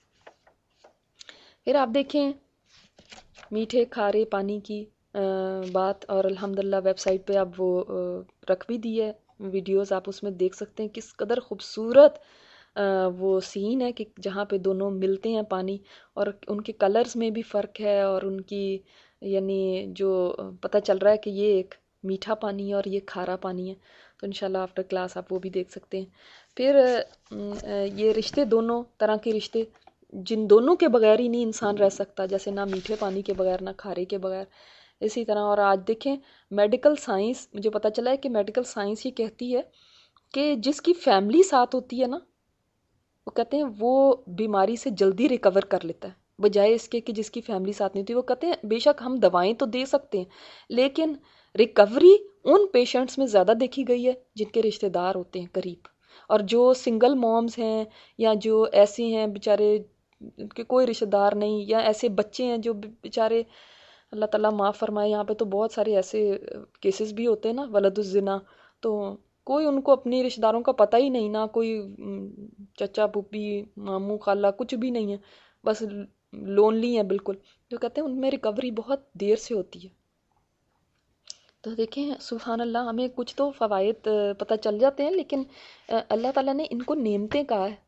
پھر آپ دیکھیں میٹھے کھارے پانی کی بات، اور الحمدللہ ویب سائٹ پہ اب وہ رکھ بھی دی ہے ویڈیوز، آپ اس میں دیکھ سکتے ہیں کس قدر خوبصورت وہ سین ہے کہ جہاں پہ دونوں ملتے ہیں پانی، اور ان کے کلرز میں بھی فرق ہے، اور ان کی یعنی جو پتہ چل رہا ہے کہ یہ ایک میٹھا پانی ہے اور یہ کھارا پانی ہے. تو انشاءاللہ آفٹر کلاس آپ وہ بھی دیکھ سکتے ہیں. پھر یہ رشتے، دونوں طرح کے رشتے جن دونوں کے بغیر ہی نہیں انسان رہ سکتا، جیسے نہ میٹھے پانی کے بغیر نہ کھارے کے بغیر، اسی طرح. اور آج دیکھیں میڈیکل سائنس، مجھے پتہ چلا ہے کہ میڈیکل سائنس یہ کہتی ہے کہ جس کی فیملی ساتھ ہوتی ہے نا، وہ کہتے ہیں وہ بیماری سے جلدی ریکور کر لیتا ہے، بجائے اس کے کہ جس کی فیملی ساتھ نہیں ہوتی. وہ کہتے ہیں بے شک ہم دوائیں تو دے سکتے ہیں، لیکن ریکوری ان پیشنٹس میں زیادہ دیکھی گئی ہے جن کے رشتہ دار ہوتے ہیں قریب. اور جو سنگل مومز ہیں یا جو ایسے ہیں بیچارے کہ کوئی رشتہ دار نہیں، یا ایسے بچے ہیں جو بیچارے، اللہ تعالیٰ معاف فرمائے، یہاں پہ تو بہت سارے ایسے کیسز بھی ہوتے ہیں نا، ولد الزنا، تو کوئی ان کو اپنی رشتہ داروں کا پتہ ہی نہیں، نہ کوئی چچا پھوپھی ماموں خالہ کچھ بھی نہیں ہے، بس لونلی ہیں بالکل. جو کہتے ہیں ان میں ریکوری بہت دیر سے ہوتی ہے. تو دیکھیں سبحان اللہ، ہمیں کچھ تو فوائد پتہ چل جاتے ہیں، لیکن اللہ تعالیٰ نے ان کو نعمتیں کہا ہے.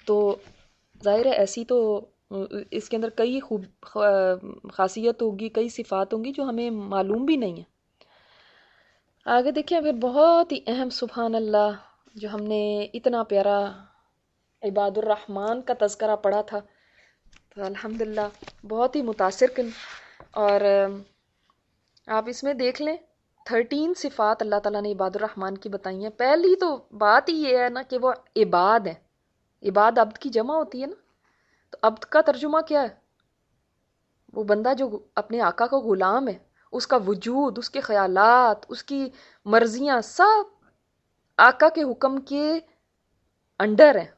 تو ظاہر ہے ایسی تو اس کے اندر کئی خاصیت ہوگی، کئی صفات ہوں گی جو ہمیں معلوم بھی نہیں ہے۔ آگے دیکھیں پھر بہت ہی اہم، سبحان اللہ، جو ہم نے اتنا پیارا عباد الرحمن کا تذکرہ پڑھا تھا، تو الحمدللہ بہت ہی متاثر کن، اور آپ اس میں دیکھ لیں 13 صفات اللہ تعالیٰ نے عباد الرحمن کی بتائی ہیں۔ پہلی تو بات ہی یہ ہے نا کہ وہ عباد ہیں۔ عباد عبد کی جمع ہوتی ہے نا، تو عبد کا ترجمہ کیا ہے؟ وہ بندہ جو اپنے آقا کا غلام ہے، اس کا وجود، اس کے خیالات، اس کی مرضیاں سب آقا کے حکم کے انڈر ہیں۔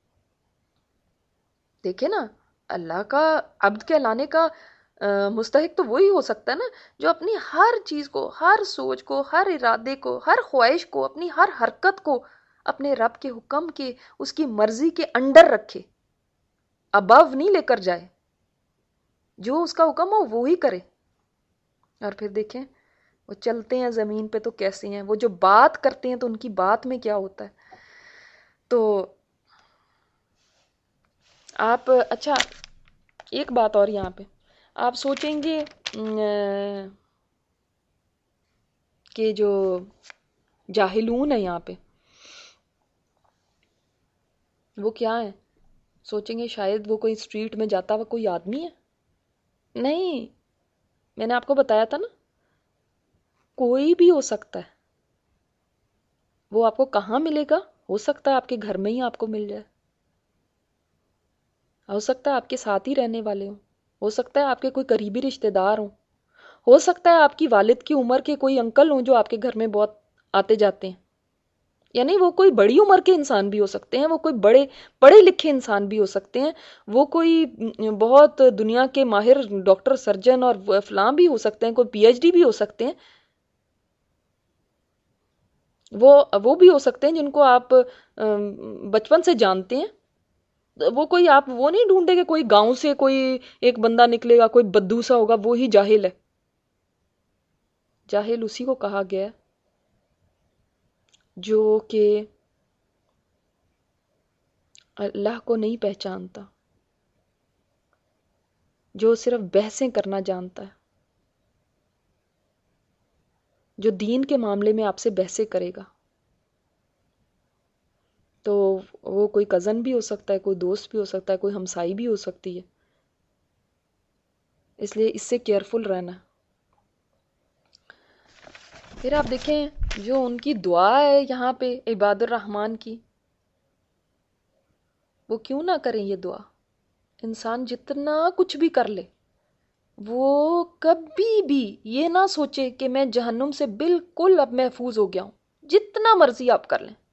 دیکھیں نا، اللہ کا عبد کہلانے کا مستحق تو وہی ہو سکتا ہے نا جو اپنی ہر چیز کو، ہر سوچ کو، ہر ارادے کو، ہر خواہش کو، اپنی ہر حرکت کو اپنے رب کے حکم کے، اس کی مرضی کے انڈر رکھے، ابو نہیں لے کر جائے، جو اس کا حکم ہو وہی کرے۔ اور پھر دیکھیں وہ چلتے ہیں زمین پہ تو کیسے ہیں، وہ جو بات کرتے ہیں تو ان کی بات میں کیا ہوتا ہے۔ تو آپ اچھا ایک بات اور یہاں پہ آپ سوچیں گے کہ جو جاہلون ہے یہاں پہ وہ کیا ہے؟ سوچیں گے شاید وہ کوئی اسٹریٹ میں جاتا ہوا کوئی آدمی ہے۔ نہیں، میں نے آپ کو بتایا تھا نا، کوئی بھی ہو سکتا ہے۔ وہ آپ کو کہاں ملے گا؟ ہو سکتا ہے آپ کے گھر میں ہی آپ کو مل جائے، ہو سکتا ہے آپ کے ساتھ ہی رہنے والے ہوں، ہو سکتا ہے آپ کے کوئی قریبی رشتہ دار ہوں، ہو سکتا ہے آپ کی والد کی عمر کے کوئی انکل ہوں جو آپ کے گھر میں بہت آتے جاتے ہیں، یعنی وہ کوئی بڑی عمر کے انسان بھی ہو سکتے ہیں، وہ کوئی بڑے پڑھے لکھے انسان بھی ہو سکتے ہیں، وہ کوئی بہت دنیا کے ماہر ڈاکٹر سرجن اور فلاں بھی ہو سکتے ہیں، کوئی پی ایچ ڈی بھی ہو سکتے ہیں، وہ بھی ہو سکتے ہیں جن کو آپ بچپن سے جانتے ہیں۔ وہ کوئی آپ وہ نہیں ڈھونڈے کہ کوئی گاؤں سے کوئی ایک بندہ نکلے گا، کوئی بدو سا ہوگا، وہی جاہل ہے۔ جاہل اسی کو کہا گیا ہے جو کہ اللہ کو نہیں پہچانتا، جو صرف بحثیں کرنا جانتا ہے، جو دین کے معاملے میں آپ سے بحثیں کرے گا۔ تو وہ کوئی کزن بھی ہو سکتا ہے، کوئی دوست بھی ہو سکتا ہے، کوئی ہمسائی بھی ہو سکتی ہے، اس لیے اس سے کیئرفل رہنا۔ پھر آپ دیکھیں جو ان کی دعا ہے یہاں پہ عباد الرحمن کی، وہ کیوں نہ کریں یہ دعا؟ انسان جتنا کچھ بھی کر لے، وہ کبھی بھی یہ نہ سوچے کہ میں جہنم سے بالکل اب محفوظ ہو گیا ہوں، جتنا مرضی آپ کر لیں۔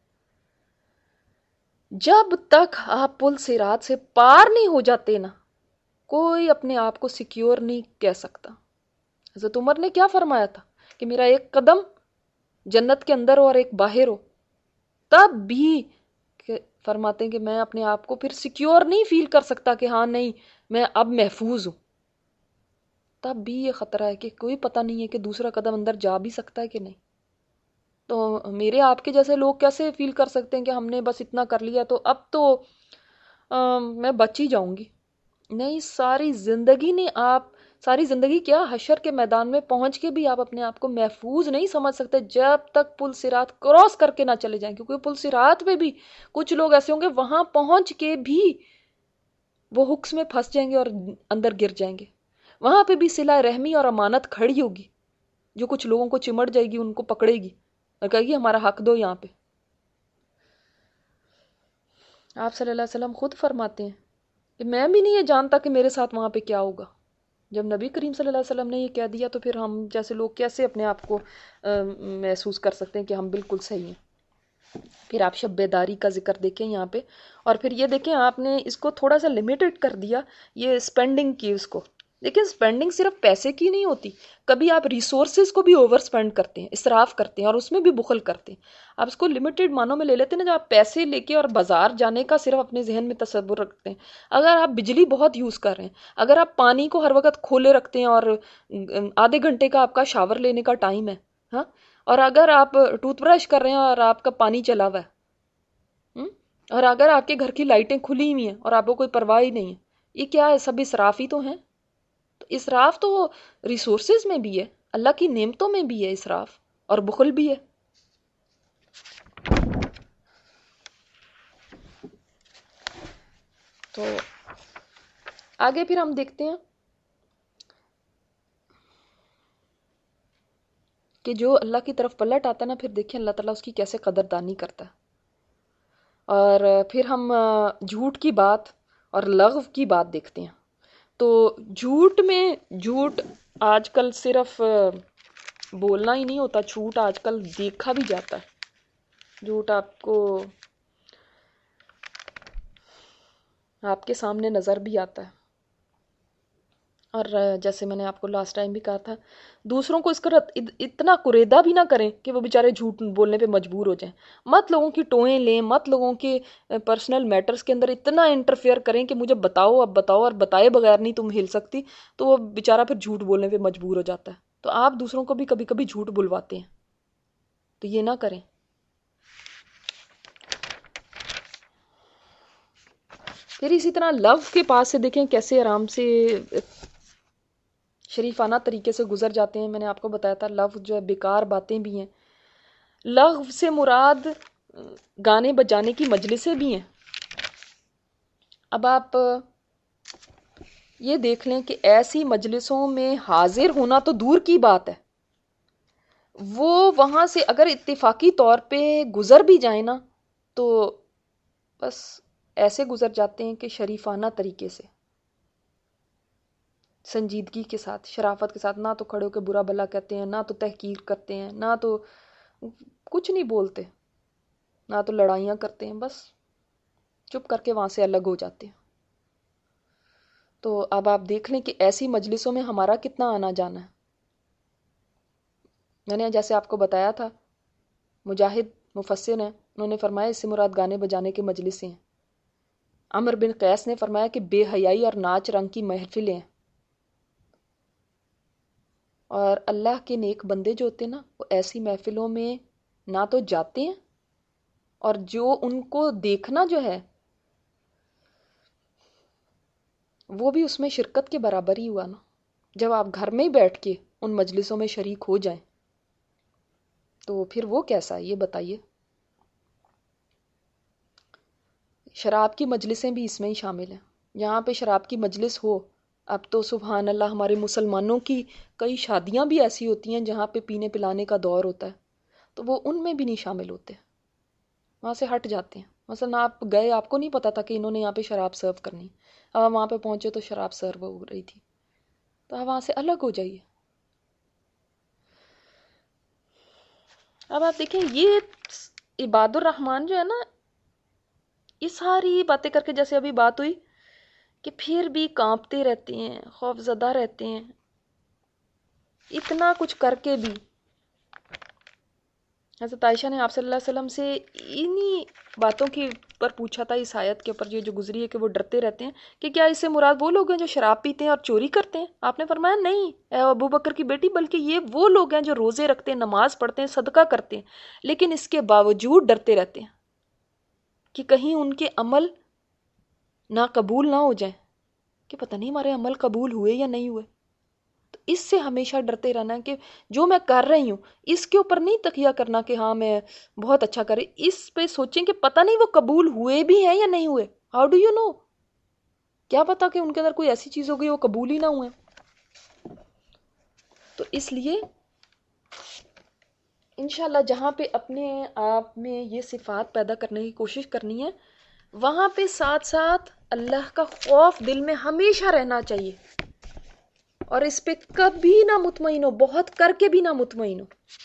جب تک آپ پل صراط سے پار نہیں ہو جاتے نا، کوئی اپنے آپ کو سیکیور نہیں کہہ سکتا۔ حضرت عمر نے کیا فرمایا تھا کہ میرا ایک قدم جنت کے اندر ہو اور ایک باہر ہو، تب بھی فرماتے ہیں کہ میں اپنے آپ کو پھر سیکیور نہیں فیل کر سکتا کہ ہاں نہیں میں اب محفوظ ہوں۔ تب بھی یہ خطرہ ہے کہ کوئی پتہ نہیں ہے کہ دوسرا قدم اندر جا بھی سکتا ہے کہ نہیں۔ تو میرے آپ کے جیسے لوگ کیسے فیل کر سکتے ہیں کہ ہم نے بس اتنا کر لیا تو اب تو میں بچ ہی جاؤں گی؟ نہیں، ساری زندگی کیا، حشر کے میدان میں پہنچ کے بھی آپ اپنے آپ کو محفوظ نہیں سمجھ سکتے جب تک پل صراط کراس کر کے نہ چلے جائیں، کیونکہ پل صراط پہ بھی کچھ لوگ ایسے ہوں گے وہاں پہنچ کے بھی وہ ہکس میں پھنس جائیں گے اور اندر گر جائیں گے۔ وہاں پہ بھی صلہ رحمی اور امانت کھڑی ہوگی، جو کچھ لوگوں کو چمٹ جائے گی، ان کو پکڑے گی اور کہے گی ہمارا حق دو یہاں پہ۔ آپ صلی اللہ علیہ وسلم خود فرماتے ہیں کہ میں بھی نہیں یہ جانتا کہ میرے ساتھ وہاں پہ کیا ہوگا۔ جب نبی کریم صلی اللہ علیہ وسلم نے یہ کہہ دیا تو پھر ہم جیسے لوگ کیسے اپنے آپ کو محسوس کر سکتے ہیں کہ ہم بالکل صحیح ہیں۔ پھر آپ شب بیداری کا ذکر دیکھیں یہاں پہ، اور پھر یہ دیکھیں آپ نے اس کو تھوڑا سا لمیٹڈ کر دیا، یہ سپینڈنگ کی اس کو۔ لیکن سپینڈنگ صرف پیسے کی نہیں ہوتی، کبھی آپ ریسورسز کو بھی اوور سپینڈ کرتے ہیں، اسراف کرتے ہیں اور اس میں بھی بخل کرتے ہیں۔ آپ اس کو لمیٹڈ معنوں میں لے لیتے ہیں نا، جب آپ پیسے لے کے اور بازار جانے کا صرف اپنے ذہن میں تصور رکھتے ہیں، اگر آپ بجلی بہت یوز کر رہے ہیں، اگر آپ پانی کو ہر وقت کھولے رکھتے ہیں اور آدھے گھنٹے کا آپ کا شاور لینے کا ٹائم ہے، ہاں، اور اگر آپ ٹوتھ برش کر رہے ہیں اور آپ کا پانی چلا ہوا ہے، اور اگر آپ کے گھر کی لائٹیں کھلی ہوئی ہیں اور آپ کو کوئی پرواہ ہی نہیں ہے، یہ کیا ہے؟ سب اسراف ہی تو ہیں۔ تو اسراف تو ریسورسز میں بھی ہے، اللہ کی نعمتوں میں بھی ہے اسراف، اور بخل بھی ہے۔ تو آگے پھر ہم دیکھتے ہیں کہ جو اللہ کی طرف پلٹ آتا ہے نا، پھر دیکھیں اللہ تعالیٰ اس کی کیسے قدردانی کرتا ہے۔ اور پھر ہم جھوٹ کی بات اور لغو کی بات دیکھتے ہیں۔ تو جھوٹ آج کل صرف بولنا ہی نہیں ہوتا، جھوٹ آج کل دیکھا بھی جاتا ہے۔ جھوٹ آپ کے سامنے نظر بھی آتا ہے۔ اور جیسے میں نے آپ کو لاسٹ ٹائم بھی کہا تھا، دوسروں کو اس کا اتنا قریدہ بھی نہ کریں کہ وہ بیچارے جھوٹ بولنے پہ مجبور ہو جائیں۔ مت لوگوں کی ٹوئیں لیں، مت لوگوں کے پرسنل میٹرز کے اندر اتنا انٹرفیئر کریں کہ مجھے بتاؤ، اب بتاؤ، اور بتائے بغیر نہیں تم ہل سکتی، تو وہ بیچارہ پھر جھوٹ بولنے پہ مجبور ہو جاتا ہے۔ تو آپ دوسروں کو بھی کبھی کبھی جھوٹ بلواتے ہیں، تو یہ نہ کریں۔ پھر اسی طرح لو کے پاس سے دیکھیں کیسے آرام سے شریفانہ طریقے سے گزر جاتے ہیں۔ میں نے آپ کو بتایا تھا لغو جو ہے بیکار باتیں بھی ہیں۔ لغو سے مراد گانے بجانے کی مجلسیں بھی ہیں۔ اب آپ یہ دیکھ لیں کہ ایسی مجلسوں میں حاضر ہونا تو دور کی بات ہے، وہ وہاں سے اگر اتفاقی طور پہ گزر بھی جائیں نا، تو بس ایسے گزر جاتے ہیں کہ شریفانہ طریقے سے، سنجیدگی کے ساتھ، شرافت کے ساتھ، نہ تو کھڑے ہو کے برا بھلا کہتے ہیں، نہ تو تحقیر کرتے ہیں، نہ تو کچھ نہیں بولتے، نہ تو لڑائیاں کرتے ہیں، بس چپ کر کے وہاں سے الگ ہو جاتے ہیں۔ تو اب آپ دیکھ لیں کہ ایسی مجلسوں میں ہمارا کتنا آنا جانا ہے۔ میں نے جیسے آپ کو بتایا تھا، مجاہد مفسر ہیں، انہوں نے فرمایا اس سے مراد گانے بجانے کی مجلسیں ہیں۔ عمر بن قیس نے فرمایا کہ بے حیائی اور ناچ رنگ کی محفلیں ہیں۔ اور اللہ کے نیک بندے جو ہوتے ہیں نا، وہ ایسی محفلوں میں نہ تو جاتے ہیں، اور جو ان کو دیکھنا جو ہے وہ بھی اس میں شرکت کے برابر ہی ہوا نا۔ جب آپ گھر میں ہی بیٹھ کے ان مجلسوں میں شریک ہو جائیں تو پھر وہ کیسا ہے یہ بتائیے۔ شراب کی مجلسیں بھی اس میں ہی شامل ہیں۔ یہاں پہ شراب کی مجلس ہو، اب تو سبحان اللہ ہمارے مسلمانوں کی کئی شادیاں بھی ایسی ہوتی ہیں جہاں پہ پینے پلانے کا دور ہوتا ہے، تو وہ ان میں بھی نہیں شامل ہوتے، وہاں سے ہٹ جاتے ہیں۔ مثلا آپ گئے، آپ کو نہیں پتا تھا کہ انہوں نے یہاں پہ شراب سرو کرنی، اب آپ وہاں پہ پہنچے تو شراب سرو ہو رہی تھی، تو آپ وہاں سے الگ ہو جائیے۔ اب آپ دیکھیں یہ عباد الرحمن جو ہے نا، یہ ساری باتیں کر کے جیسے ابھی بات ہوئی کہ پھر بھی کانپتے رہتے ہیں، خوف زدہ رہتے ہیں، اتنا کچھ کر کے بھی۔ حضرت عائشہ نے آپ صلی اللہ علیہ وسلم سے انہی باتوں کی پر پوچھا تھا، اس آیت کے اوپر جو گزری ہے کہ وہ ڈرتے رہتے ہیں کہ کیا اس سے مراد وہ لوگ ہیں جو شراب پیتے ہیں اور چوری کرتے ہیں؟ آپ نے فرمایا نہیں اے ابو بکر کی بیٹی، بلکہ یہ وہ لوگ ہیں جو روزے رکھتے ہیں، نماز پڑھتے ہیں، صدقہ کرتے ہیں، لیکن اس کے باوجود ڈرتے رہتے ہیں کہ کہیں ان کے عمل ناقبول نہ ہو جائیں، کہ پتہ نہیں ہمارے عمل قبول ہوئے یا نہیں ہوئے۔ تو اس سے ہمیشہ ڈرتے رہنا ہے کہ جو میں کر رہی ہوں اس کے اوپر نہیں تکیہ کرنا کہ ہاں میں بہت اچھا کر رہی، اس پہ سوچیں کہ پتہ نہیں وہ قبول ہوئے بھی ہیں یا نہیں ہوئے۔ How do you know? کیا پتا کہ ان کے اندر کوئی ایسی چیز ہو گئی وہ قبول ہی نہ ہوئے۔ تو اس لیے انشاءاللہ جہاں پہ اپنے آپ میں یہ صفات پیدا کرنے کی کوشش کرنی ہے، وہاں پہ ساتھ ساتھ اللہ کا خوف دل میں ہمیشہ رہنا چاہیے، اور اس پہ کبھی نہ مطمئن ہو، بہت کر کے بھی نہ مطمئن ہو۔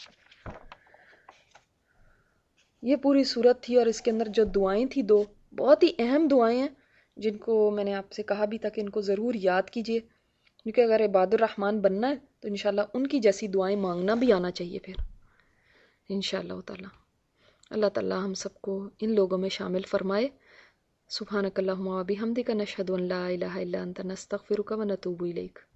یہ پوری صورت تھی، اور اس کے اندر جو دعائیں تھی، دو بہت ہی اہم دعائیں ہیں جن کو میں نے آپ سے کہا بھی تھا کہ ان کو ضرور یاد کیجئے، کیونکہ اگر عباد الرحمن بننا ہے تو انشاءاللہ ان کی جیسی دعائیں مانگنا بھی آنا چاہیے پھر انشاءاللہ تعالی۔ اللہ تعالی ہم سب کو ان لوگوں میں شامل فرمائے۔ سبحانک اللہم و بحمدک، نشہد ان لا الہ الا انت، نستغفرک و نتوب الیک۔